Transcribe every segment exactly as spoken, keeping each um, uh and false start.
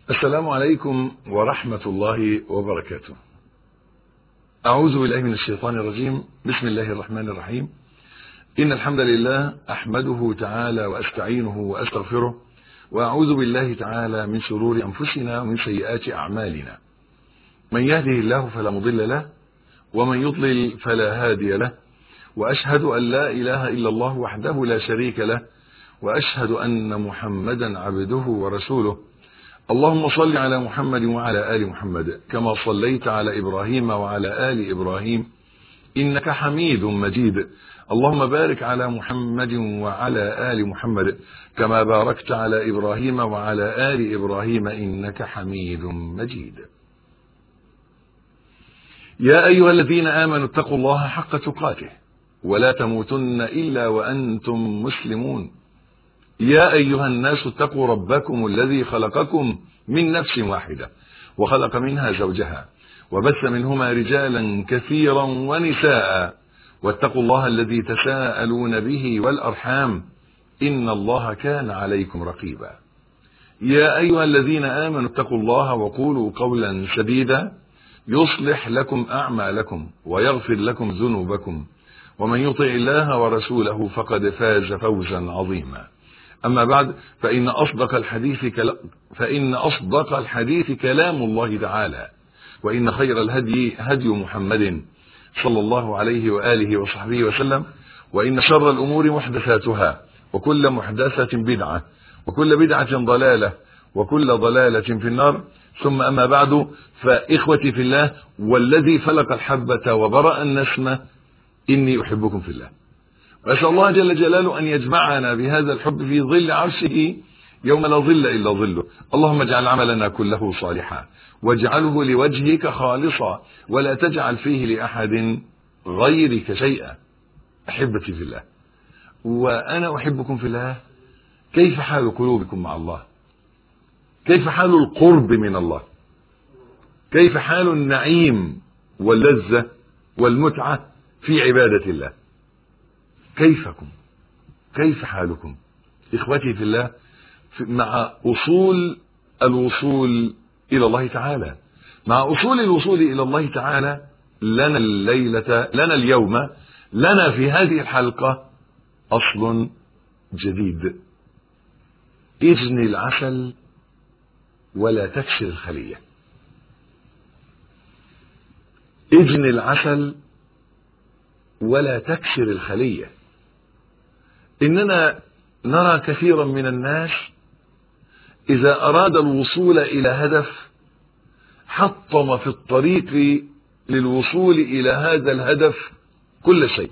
السلام عليكم ورحمة الله وبركاته. أعوذ بالله من الشيطان الرجيم. بسم الله الرحمن الرحيم. إن الحمد لله أحمده تعالى وأستعينه وأستغفره، وأعوذ بالله تعالى من شرور أنفسنا ومن سيئات أعمالنا. من يهده الله فلا مضل له، ومن يضلل فلا هادي له، وأشهد أن لا إله إلا الله وحده لا شريك له، وأشهد أن محمدا عبده ورسوله. اللهم صل على محمد وعلى آل محمد كما صليت على إبراهيم وعلى آل إبراهيم إنك حميد مجيد. اللهم بارك على محمد وعلى آل محمد كما باركت على إبراهيم وعلى آل إبراهيم إنك حميد مجيد. يا أيها الذين آمنوا اتقوا الله حق تقاته ولا تموتن إلا وأنتم مسلمون. يا أيها الناس اتقوا ربكم الذي خلقكم من نفس واحدة وخلق منها زوجها وبث منهما رجالا كثيرا ونساء، واتقوا الله الذي تساءلون به والأرحام إن الله كان عليكم رقيبا. يا أيها الذين آمنوا اتقوا الله وقولوا قولا سديدا يصلح لكم أعمالكم ويغفر لكم ذنوبكم، ومن يطع الله ورسوله فقد فاز فوزا عظيما. أما بعد، فإن أصدق الحديث كلام فإن أصدق الحديث كلام الله تعالى، وإن خير الهدي هدي محمد صلى الله عليه وآله وصحبه وسلم، وإن شر الأمور محدثاتها، وكل محدثة بدعة، وكل بدعة ضلالة، وكل ضلالة في النار. ثم أما بعد، فإخوتي في الله والذي فلق الحبة وبرأ النسمة، إني أحبكم في الله، وأسأل الله جل جلاله أن يجمعنا بهذا الحب في ظل عرشه يوم لا ظل إلا ظله. اللهم اجعل عملنا كله صالحا، واجعله لوجهك خالصا، ولا تجعل فيه لأحد غيرك شيئا. أحبتي في الله وأنا أحبكم في الله، كيف حال قلوبكم مع الله؟ كيف حال القرب من الله؟ كيف حال النعيم واللذة والمتعة في عبادة الله؟ كيفكم؟ كيف حالكم إخوتي في الله مع أصول الوصول إلى الله تعالى؟ مع أصول الوصول إلى الله تعالى لنا الليلة لنا اليوم لنا في هذه الحلقة أصل جديد: اجني العسل ولا تكسر الخلية. اجني العسل ولا تكسر الخلية. إننا نرى كثيرا من الناس إذا أراد الوصول إلى هدف حطم في الطريق للوصول إلى هذا الهدف كل شيء.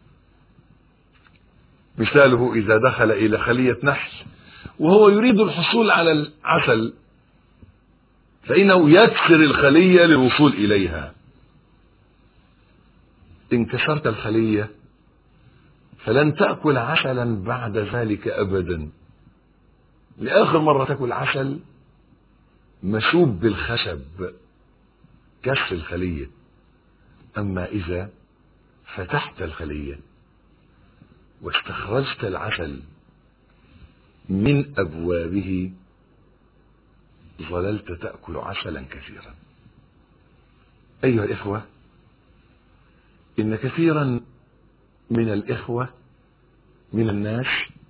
مثاله إذا دخل إلى خلية نحل وهو يريد الحصول على العسل، فإنه يكسر الخلية للوصول إليها. إن كسرت الخلية فلن تأكل عسلا بعد ذلك أبدا. لآخر مرة تأكل عسل مشوب بالخشب، كسر الخلية. أما إذا فتحت الخلية واستخرجت العسل من أبوابه ظللت تأكل عسلا كثيرا. أيها الإخوة، إن كثيرا من الإخوة من الناس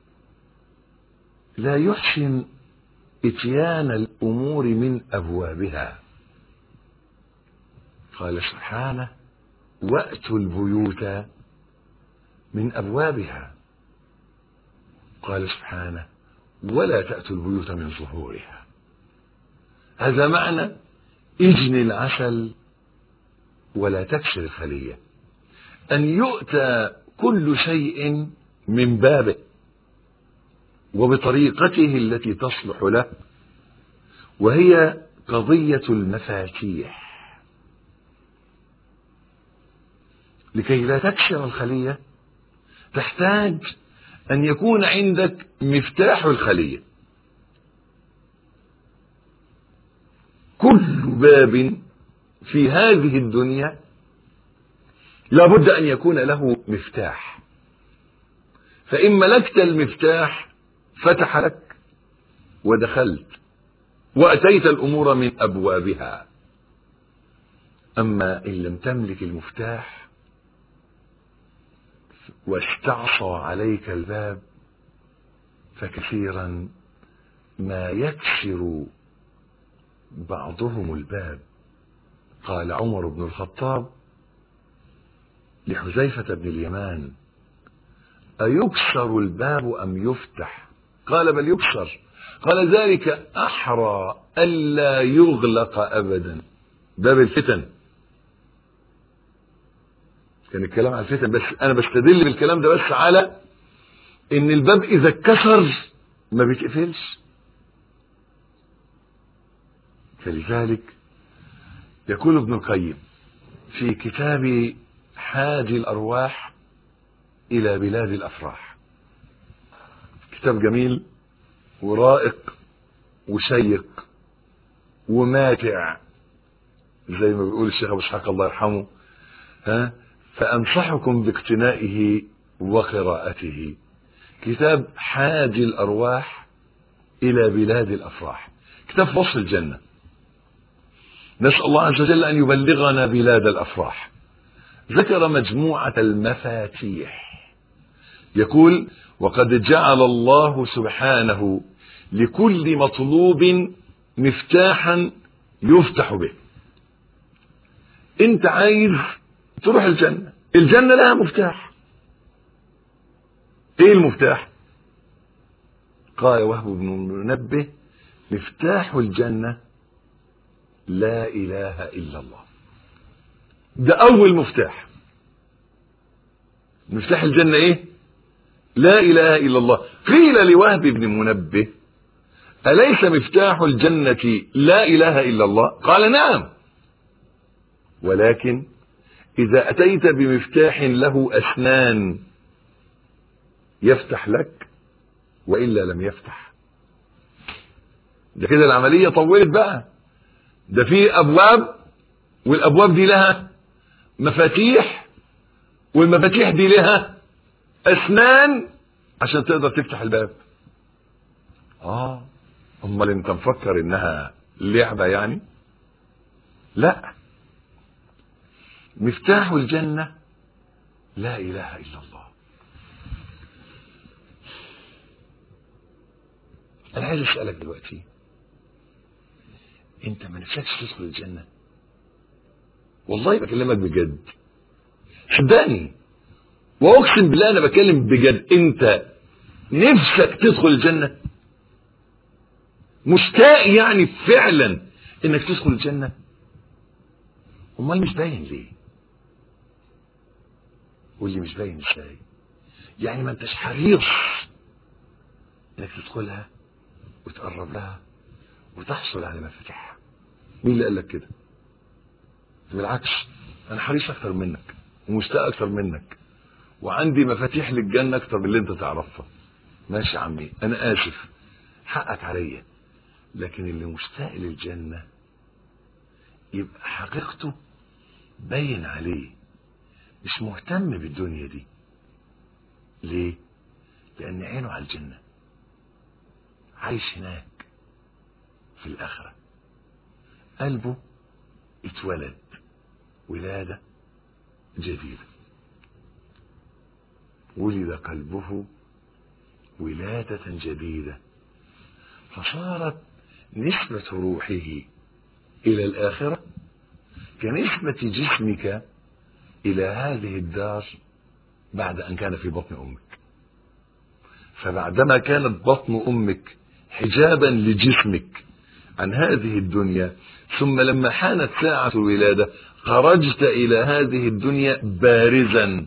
لا يحسن إتيان الأمور من أبوابها. قال سبحانه: وأتوا البيوت من أبوابها. قال سبحانه: ولا تأتوا البيوت من ظهورها. هذا معنى اجني العسل ولا تكسر الخلية، أن يؤتى كل شيء من بابه وبطريقته التي تصلح له، وهي قضية المفاتيح. لكي لا تكسر الخلية تحتاج أن يكون عندك مفتاح الخلية. كل باب في هذه الدنيا لابد أن يكون له مفتاح، فإن ملكت المفتاح فتح لك ودخلت، وأتيت الأمور من أبوابها. أما إن لم تملك المفتاح واستعصى عليك الباب فكثيرا ما يكسر بعضهم الباب. قال عمر بن الخطاب لحذيفة بن اليمان: أيكسر الباب أم يفتح؟ قال: بل يكسر. قال: ذلك أحرى ألا يغلق أبدا. باب الفتن. كان الكلام على الفتن، بس أنا بستدل بالكلام ده بس على إن الباب إذا اتكسر ما بيتقفلش. فلذلك يقول ابن القيم في كتاب حادي الأرواح إلى بلاد الأفراح، كتاب جميل ورائق وشيق وماتع زي ما بيقول الشيخ أبو إسحاق الله يرحمه، ها فأنصحكم باقتنائه وقراءته. كتاب حادي الأرواح إلى بلاد الأفراح، كتاب وصف الجنة. نسأل الله عز وجل أن يبلغنا بلاد الأفراح. ذكر مجموعة المفاتيح، يقول: وقد جعل الله سبحانه لكل مطلوب مفتاحا يفتح به. انت عايز تروح الجنة، الجنة لها مفتاح. ايه المفتاح؟ قال وهب بن منبه: مفتاح الجنة لا إله إلا الله. ده أول مفتاح. مفتاح الجنة إيه؟ لا إله إلا الله. قيل لوهب بن منبه: أليس مفتاح الجنة لا إله إلا الله؟ قال: نعم، ولكن إذا أتيت بمفتاح له أسنان يفتح لك وإلا لم يفتح. ده كده العملية طولت بقى. ده في أبواب، والأبواب دي لها مفاتيح، والمفاتيح دي لها أسنان عشان تقدر تفتح الباب. آه أمال أنت مفكر إنها لعبة يعني؟ لا، مفتاح الجنة لا إله إلا الله. أنا عايز أسألك دلوقتي، أنت ما نفسكش تدخل الجنة؟ والله بكلمك بجد، صدقني وأقسم بالله أنا بكلم بجد. أنت نفسك تدخل الجنة؟ مشتاق يعني فعلا إنك تدخل الجنة؟ أمال مش باين ليه؟ قول لي مش باين ازاي؟ يعني ما انتش حريص انك تدخلها وتقرب لها وتحصل على مفاتيحها. مين اللي قال لك كده؟ بالعكس، انا حريص اكتر منك ومشتاق اكتر منك، وعندي مفاتيح للجنه اكتر من اللي انت تعرفها. ماشي يا عمي، انا اسف، حقك عليا، لكن اللي مشتاق للجنه يبقى حقيقته باين عليه، مش مهتم بالدنيا دي. ليه؟ لأن عينه على الجنة، عايش هناك في الآخرة. قلبه اتولد ولادة جديدة، ولد قلبه ولادة جديدة، فصارت نسبة روحه إلى الآخرة كنسبة جسمك إلى هذه الدار بعد أن كان في بطن أمك. فبعدما كانت بطن أمك حجابا لجسمك عن هذه الدنيا، ثم لما حانت ساعة الولادة خرجت إلى هذه الدنيا بارزا،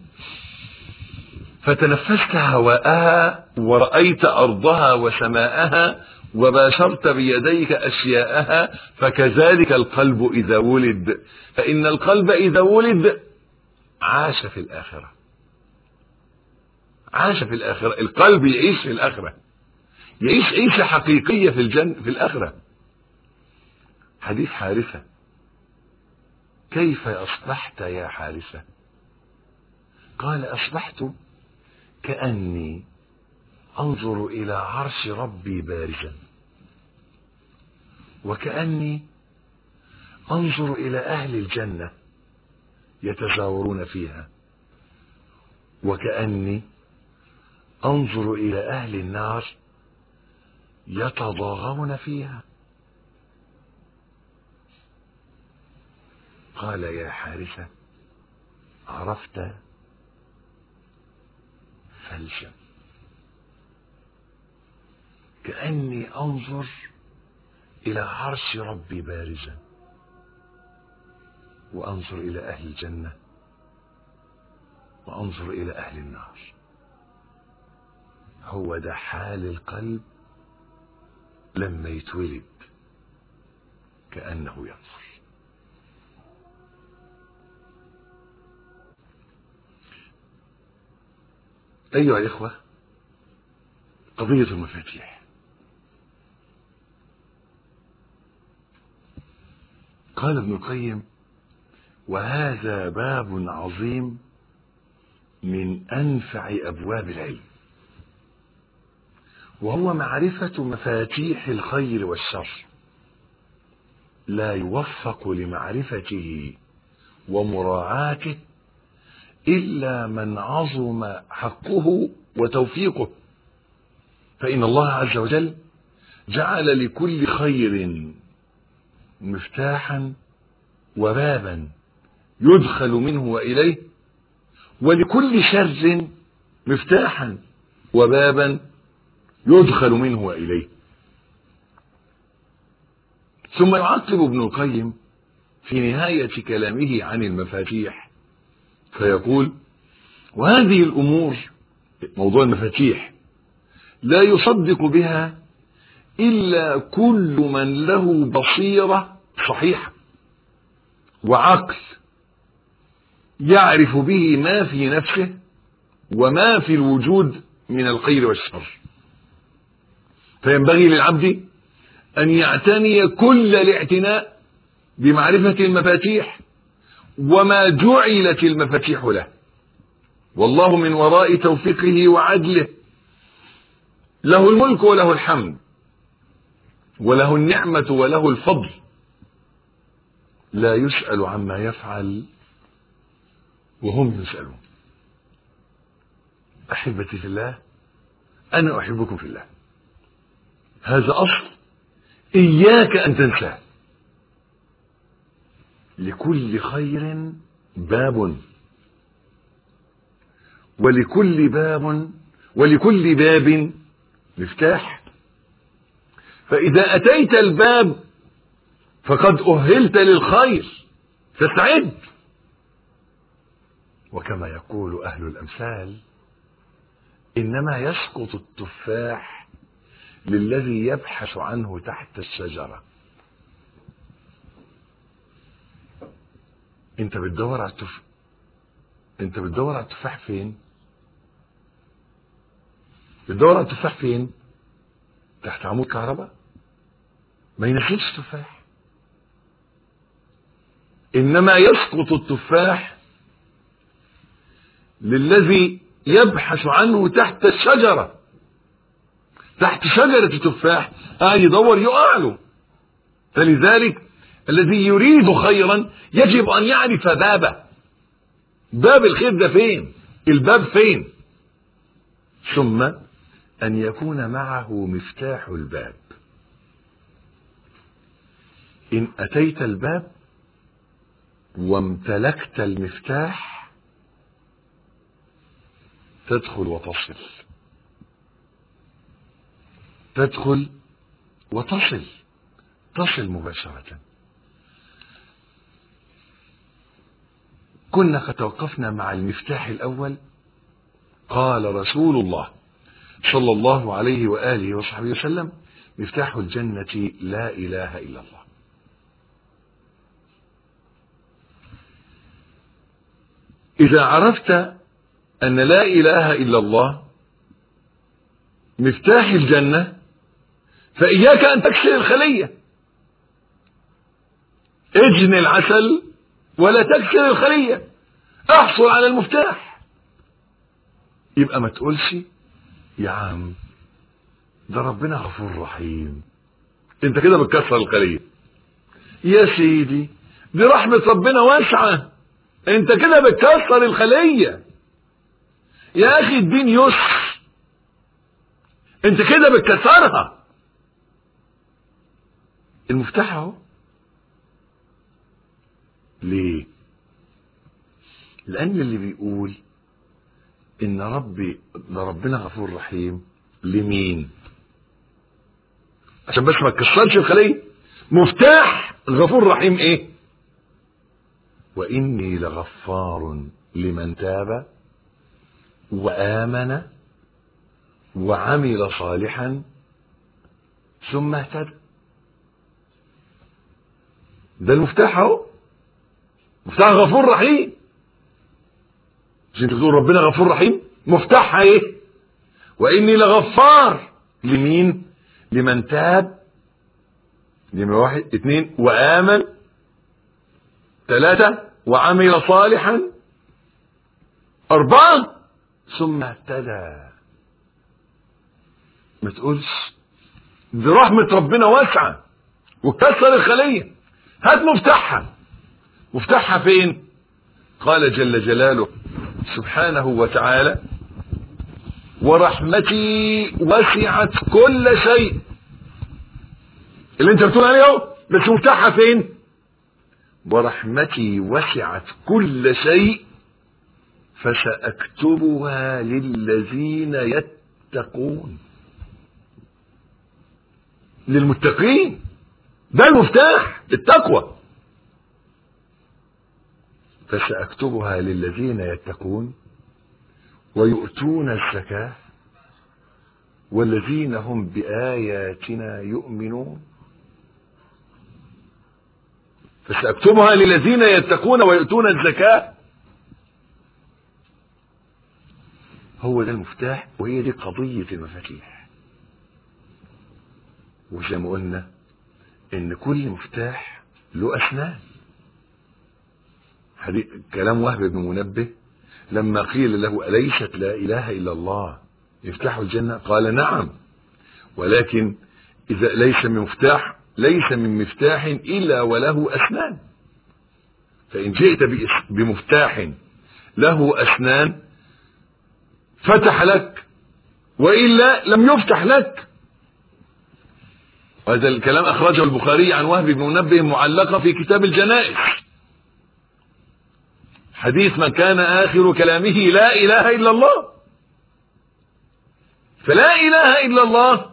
فتنفست هواءها ورأيت أرضها وسماءها وباشرت بيديك أشياءها. فكذلك القلب إذا ولد، فإن القلب إذا ولد عاش في الآخرة. عاش في الآخرة، القلب يعيش في الآخرة، يعيش عيشة حقيقية في الجنة في الآخرة. حديث حارثة: كيف أصبحت يا حارثة؟ قال: أصبحت كأني أنظر إلى عرش ربي بارزا، وكأني أنظر إلى أهل الجنة يتزاورون فيها، وكأني أنظر إلى أهل النار يتضاغون فيها. قال يا حارثة عرفت فالجم. كأني أنظر إلى عرش ربي بارزا، وأنظر إلى أهل الجنة وأنظر إلى أهل النار. هو ده حال القلب لما يتولد كأنه ينظر. أيها الإخوة، قضية المفاتيح. قال ابن القيم: وهذا باب عظيم من أنفع أبواب العلم، وهو معرفة مفاتيح الخير والشر. لا يوفق لمعرفته ومراعاته إلا من عظم حقه وتوفيقه، فإن الله عز وجل جعل لكل خير مفتاحا وبابا يدخل منه وإليه، ولكل شر مفتاحا وبابا يدخل منه وإليه. ثم يعقب ابن القيم في نهاية كلامه عن المفاتيح فيقول: وهذه الأمور، موضوع المفاتيح، لا يصدق بها إلا كل من له بصيرة صحيحة وعقل يعرف به ما في نفسه وما في الوجود من الخير والشر. فينبغي للعبد أن يعتني كل الاعتناء بمعرفة المفاتيح وما جعلت المفاتيح له، والله من وراء توفيقه وعدله له الملك وله الحمد وله النعمة وله الفضل، لا يسأل عما يفعل وهم يسألون. أحبتي في الله، أنا أحبكم في الله. هذا أصل إياك أن تنساه. لكل خير باب، ولكل باب ولكل باب مفتاح. فإذا أتيت الباب فقد أهلت للخير فاستعد. وكما يقول أهل الأمثال: إنما يسقط التفاح للذي يبحث عنه تحت الشجرة. انت بتدور على التفاح، انت بتدور على التفاح فين؟ بتدور على التفاح فين؟ تحت عمود كهرباء؟ ما ينزلش تفاح. انما يسقط التفاح للذي يبحث عنه تحت الشجرة. تحت شجرة التفاح قاعد يدور يقع له. فلذلك الذي يريد خيرا يجب أن يعرف بابه. باب الخير ده فين؟ الباب فين؟ ثم أن يكون معه مفتاح الباب. إن أتيت الباب وامتلكت المفتاح تدخل وتصل، تدخل وتصل، تصل مباشرة. كنا قد توقفنا مع المفتاح الأول. قال رسول الله صلى الله عليه وآله وصحبه وسلم: مفتاح الجنة لا إله إلا الله. إذا عرفت أن لا إله إلا الله مفتاح الجنة فإياك أن تكسر الخلية. اجن العسل ولا تكسر الخلية، احصل على المفتاح. يبقى ما تقولش: يا عم ده ربنا غفور رحيم، انت كده بتكسر الخلية. يا سيدي دي رحمة ربنا واسعة، انت كده بتكسر الخلية. يا اخي الدين يسر، انت كده بتكسرها. المفتاح اهو. ليه؟ لان اللي بيقول ان ربي ده ربنا غفور رحيم لمين؟ عشان بس ما تكسرش الخلية. مفتاح غفور رحيم ايه؟ واني لغفار لمن تاب وآمن وعمل صالحا ثم اهتدى. ده المفتاح اهو، مفتاح غفور رحيم. مش انت بتقول ربنا غفور رحيم؟ مفتاحها ايه؟ واني لغفار لمين؟ لمن تاب، نمرة واحد. اثنين وآمن. ثلاثة وعمل صالحا. أربعة ثم اهتدى. ما تقولش دي رحمة ربنا واسعة وكسر الخلية. هات مفتاحها. مفتاحها فين؟ قال جل جلاله سبحانه وتعالى ورحمتي وسعت كل شيء. اللي انت بتقول عليه اهو، بس مفتاحها فين؟ ورحمتي وسعت كل شيء فسأكتبها للذين يتقون. للمتقين. ده المفتاح، التقوى. فسأكتبها للذين يتقون ويؤتون الزكاة والذين هم بآياتنا يؤمنون. فسأكتبها للذين يتقون ويؤتون الزكاة. هو ده المفتاح، وهي دي قضية المفاتيح. وزي ما قلنا ان كل مفتاح له اسنان. كلام وهب بن منبه لما قيل له أليست لا إله إلا الله مفتاح الجنة؟ قال نعم، ولكن إذا ليس من مفتاح ليس من مفتاح إلا وله أسنان. فإن جئت بمفتاح له أسنان فتح لك، وإلا لم يفتح لك. هذا الكلام أخرجه البخاري عن وهب بن منبه معلقة في كتاب الجنائز، حديث من كان آخر كلامه لا إله إلا الله. فلا إله إلا الله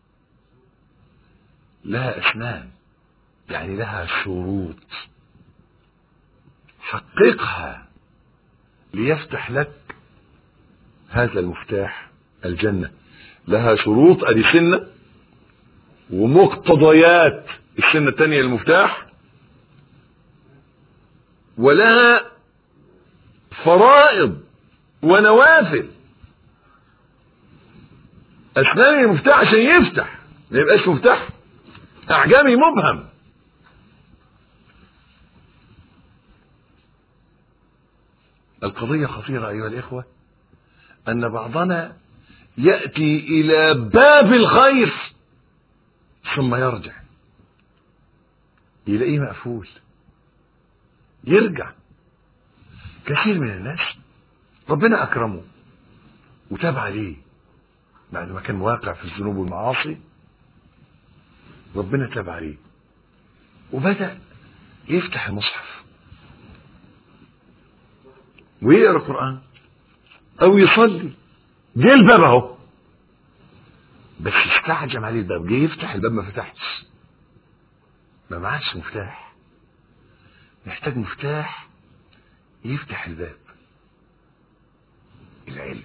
لها أسنان، يعني لها شروط حققها ليفتح لك هذا المفتاح الجنة. لها شروط، ادي سنة، ومقتضيات السنة الثانية المفتاح، ولها فرائض ونوافل. أسنان المفتاح عشان يفتح، ما يبقاش مفتاح أعجمي مبهم. القضية خطيرة أيها الإخوة، أن بعضنا يأتي إلى باب الخير ثم يرجع يلاقيه مقفول، يرجع. كثير من الناس ربنا أكرمه وتاب عليه بعد ما كان واقع في الذنوب والمعاصي، ربنا تاب عليه وبدأ يفتح المصحف ويقرأ القرآن أو يصلي. جه الباب اهو، بس استعجم عليه الباب، جه يفتح الباب ما فتحش، ما معاش مفتاح. محتاج مفتاح يفتح الباب. العلم،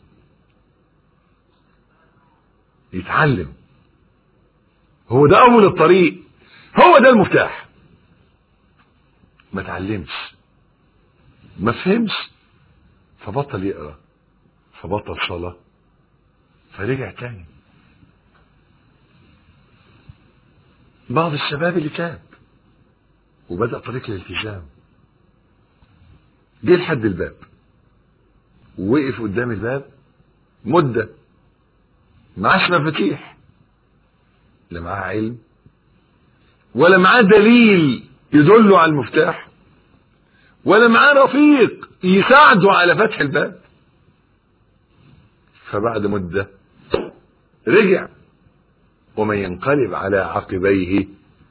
يتعلم، هو ده أول الطريق، هو ده المفتاح. ما تعلمش، ما فهمش، فبطل يقرأ، فبطل صلاة، فرجع تاني. بعض الشباب اللي تاب وبدأ طريق الالتزام، جه لحد الباب ووقف قدام الباب مدة، معاش مفاتيح، لا معاه علم ولا معاه دليل يدله على المفتاح، ولا معاه رفيق يساعده على فتح الباب. فبعد مدة رجع، ومن ينقلب على عقبيه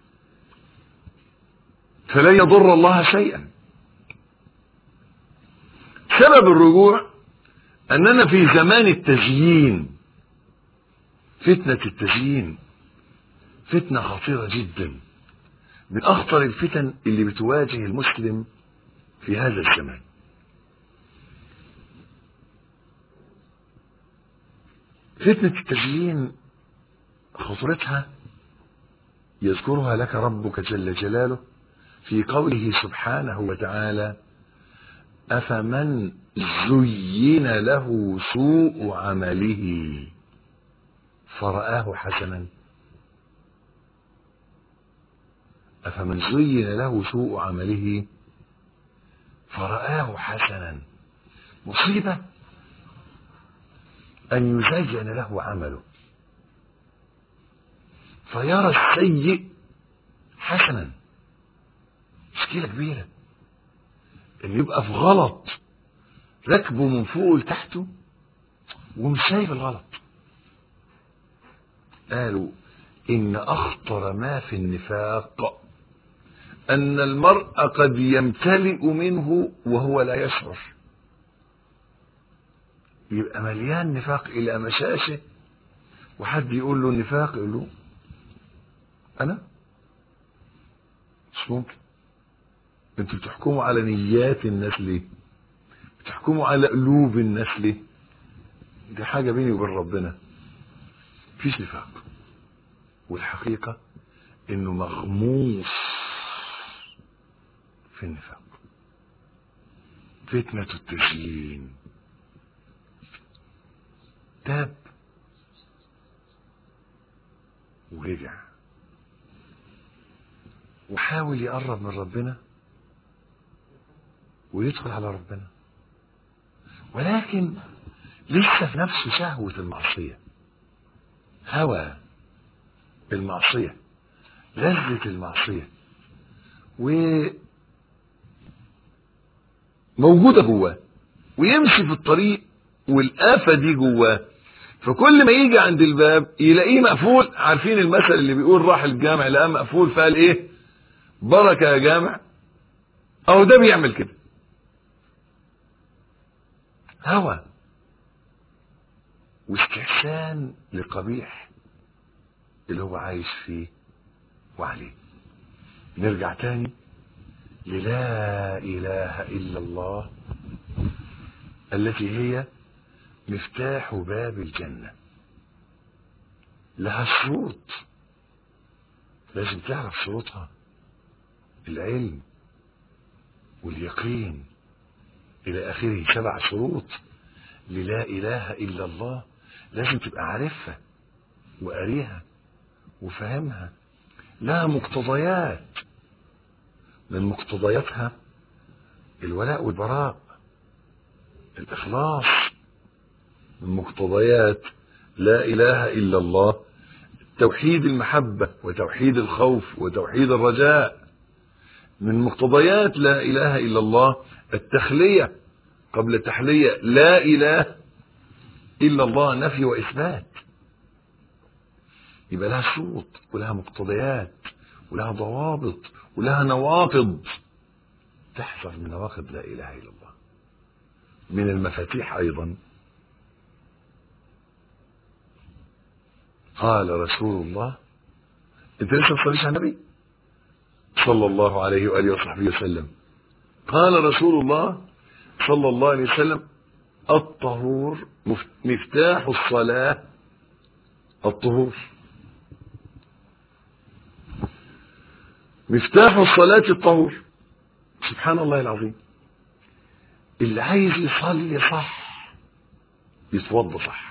فلن يضر الله شيئا. سبب الرجوع أننا في زمان التزيين، فتنة التزيين فتنة خطيرة جدا، من أخطر الفتن اللي بتواجه المسلم في هذا الزمان. فتنة التزيين خطرتها يذكرها لك ربك جل جلاله في قوله سبحانه وتعالى: أفمن زين له سوء عمله فرآه حسنا. أفمن زين له سوء عمله فرآه حسنا. مصيبة أن يزين له عمله فيرى السيء حسنا. مشكلة كبيرة اللي يبقى في غلط ركبه من فوق لتحته ومش شايف الغلط. قالوا إن أخطر ما في النفاق أن المرء قد يمتلئ منه وهو لا يشعر، يبقى مليان نفاق إلى مشاشه، وحد يقول له النفاق يقول له أنا مش ممكن. انتوا بتحكموا على نيات الناس ليه؟ بتحكموا على قلوب الناس ليه؟ دي حاجة بيني وبين ربنا. مفيش نفاق، والحقيقة انه مغموس في النفاق. فتنة التزيين. تاب ورجع وحاول يقرب من ربنا ويدخل على ربنا، ولكن لسه في نفسه شهوة المعصية، هوى المعصية، لذة المعصية، وموجودة جواه، ويمشي في الطريق والآفة دي جواه. فكل ما يجي عند الباب يلاقيه مقفول. عارفين المثل اللي بيقول راح الجامع لقاه مقفول فقال ايه؟ بركة يا جامع. اهو ده بيعمل كده، هوى واستحسان لقبيح اللي هو عايش فيه وعليه. نرجع تاني للا إله إلا الله التي هي مفتاح باب الجنة. لها شروط لازم تعرف شروطها: العلم واليقين إلى آخره. سبع شروط للا إله إلا الله لازم تبقى عارفها وقاريها وفهمها. لها مقتضيات، من مقتضياتها الولاء والبراء، الإخلاص. من مقتضيات لا إله إلا الله توحيد المحبة وتوحيد الخوف وتوحيد الرجاء. من مقتضيات لا إله إلا الله التخلية قبل التحلية. لا إله إلا الله نفي وإثبات. يبقى لها شروط ولها مقتضيات ولها ضوابط ولها نواقض. تحذر من نواقض لا إله إلا الله. من المفاتيح أيضا قال رسول الله، انت لسه ما تصليش على النبي صلى الله عليه وآله وصحبه وسلم. قال رسول الله صلى الله عليه وسلم: الطهور مفتاح الصلاة. الطهور مفتاح الصلاة الطهور. سبحان الله العظيم. اللي عايز يصلي صح يتوضى صح،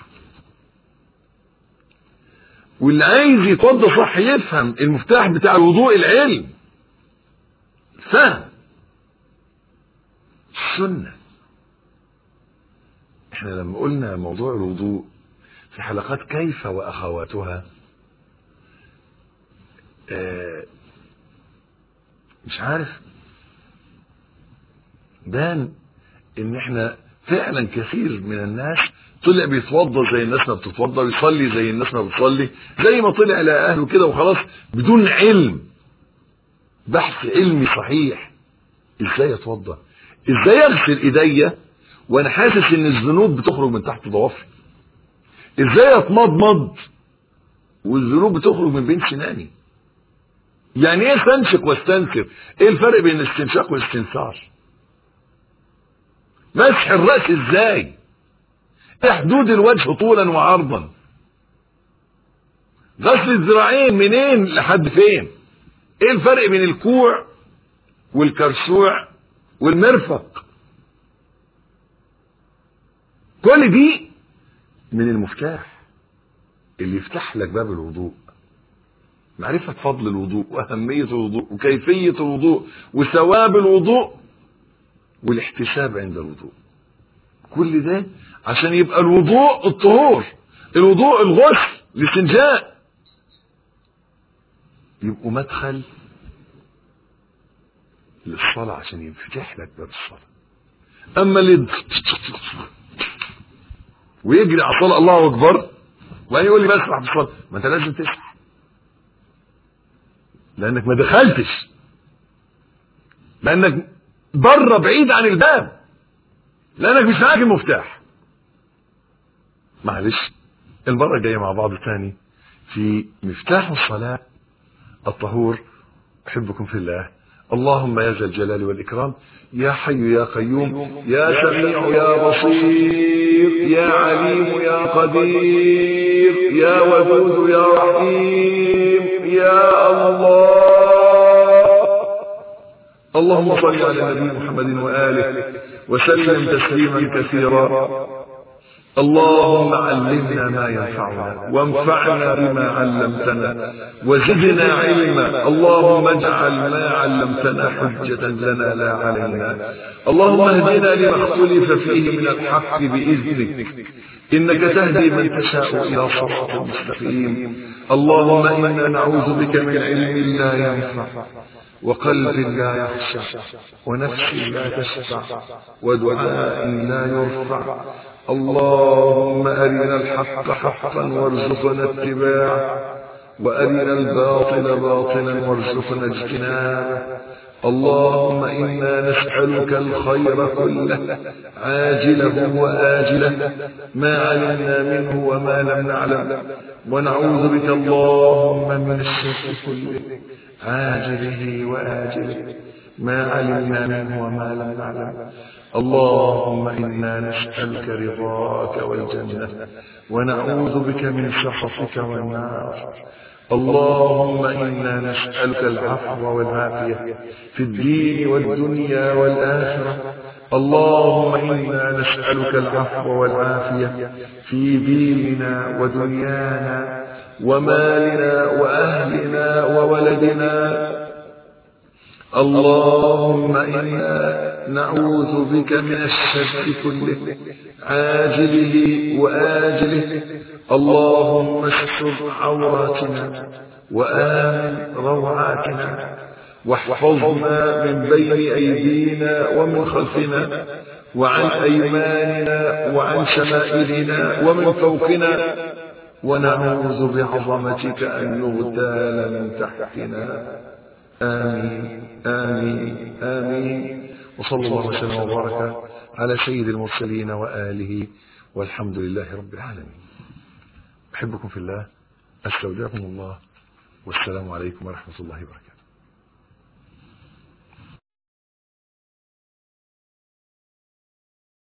واللي عايز يتوضى صح يفهم المفتاح بتاع الوضوء العلم، فهم السنة. احنا لما قلنا موضوع الوضوء في حلقات كيف وأخواتها، اه مش عارف. بان ان احنا فعلا كثير من الناس طلع بيتوضى زي الناس ما بتتوضى، ويصلي زي الناس ما بتصلي، زي ما طلع على اهله كده وخلاص، بدون علم، بحث علمي صحيح. ازاي اتوضى؟ ازاي اغسل ايديا وانا حاسس ان الذنوب بتخرج من تحت ضوافري؟ ازاي اتمضمض والذنوب بتخرج من بين سناني؟ يعني ايه استنشق واستنثر؟ ايه الفرق بين الاستنشاق والاستنثار؟ مسح الراس ازاي؟ ايه حدود الوجه طولا وعرضا؟ غسل الذراعين منين لحد فين؟ ايه الفرق بين الكوع والكرسوع والمرفق؟ كل دي من المفتاح اللي يفتح لك باب الوضوء. معرفة فضل الوضوء وأهمية الوضوء وكيفية الوضوء وثواب الوضوء والاحتساب عند الوضوء. كل ده عشان يبقى الوضوء الطهور، الوضوء الغسل الاستنجاء، يبقوا مدخل للصلاة عشان يفتح لك باب الصلاة. أما اللي ويجري على الصلاة الله أكبر وبعدين يقول لي بسرح في الصلاة، ما أنت لازم تسرح لأنك ما دخلتش، لأنك بره بعيد عن الباب، لأنك مش معاك المفتاح. معلش المرة الجاية مع بعض تاني في مفتاح الصلاة الطهور. أحبكم في الله. اللهم يا ذا الجلال والإكرام، يا حي يا قيوم، يا سميع يا بصير، يا عليم يا قدير، يا ودود يا رحيم، يا الله. اللهم صل على النبي محمد وآله وسلم تسليما كثيرا. اللهم علمنا ما ينفعنا وانفعنا بما علمتنا وزدنا علما. اللهم اجعل ما علمتنا حجة لنا لا علينا. اللهم اهدنا لما اختلف فيه من الحق بإذنك، إنك تهدي من تشاء إلى صراط مستقيم. اللهم إنا نعوذ بك من علم لا ينفع وقلب لا يخشع ونفس لا تشبع ودعاء لا يرفع. اللهم أرنا الحق حقا وارزقنا اتباعه، وأرنا الباطل باطلا وارزقنا اجتنابه. اللهم إنا نسألك الخير كله عاجله وآجله ما علمنا منه وما لم نعلم، ونعوذ بك اللهم من الشر كله عاجله وآجله ما علمنا منه وما لم نعلم. اللهم إنا نسألك رضاك والجنة ونعوذ بك من سخطك والنار. اللهم إنا نسألك العفو والعافية في الدين والدنيا والآخرة. اللهم إنا نسألك العفو والعافية في ديننا ودنيانا ومالنا وأهلنا وولدنا. اللهم إنا نعوذ بك من الشر كله عاجله وآجله. اللهم استر عوراتنا وآمن روعاتنا، واحفظنا من بين أيدينا ومن خلفنا وعن أيماننا وعن شمائلنا ومن فوقنا، ونعوذ بعظمتك أن نغتال من تحتنا. آمين آمين آمين. وصلى الله وسلم وبارك على سيد المرسلين وآله، والحمد لله رب العالمين. أحبكم في الله، أستودعكم الله، والسلام عليكم ورحمة الله وبركاته.